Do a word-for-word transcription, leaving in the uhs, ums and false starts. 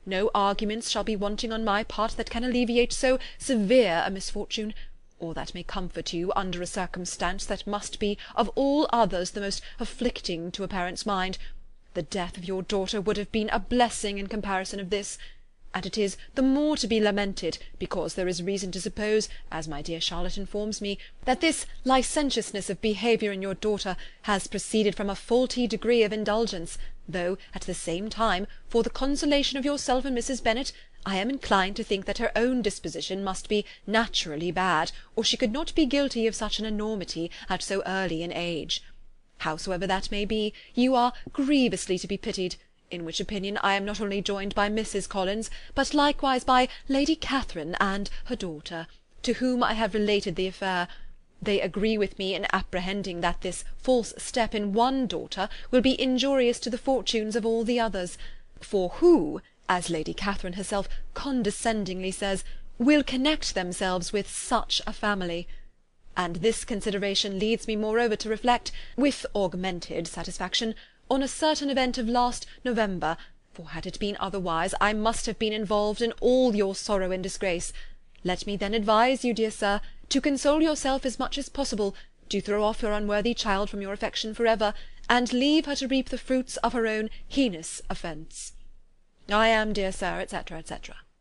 No arguments shall be wanting on my part that can alleviate so severe a misfortune, or that may comfort you under a circumstance that must be of all others the most afflicting to a parent's mind. The death of your daughter would have been a blessing in comparison of this, and it is the more to be lamented, because there is reason to suppose, as my dear Charlotte informs me, that this licentiousness of behaviour in your daughter has proceeded from a faulty degree of indulgence, though, at the same time, for the consolation of yourself and Missus Bennet, I am inclined to think that her own disposition must be naturally bad, or she could not be guilty of such an enormity at so early an age. Howsoever that may be, you are grievously to be pitied, in which opinion I am not only joined by Missus Collins, but likewise by Lady Catherine and her daughter, to whom I have related the affair. They agree with me in apprehending that this false step in one daughter will be injurious to the fortunes of all the others, for who, as Lady Catherine herself condescendingly says, will connect themselves with such a family? And this consideration leads me moreover to reflect, with augmented satisfaction, on a certain event of last November, for had it been otherwise, I must have been involved in all your sorrow and disgrace. Let me then advise you, dear sir, to console yourself as much as possible, to throw off your unworthy child from your affection for ever, and leave her to reap the fruits of her own heinous offence. I am, dear sir, etc., etc.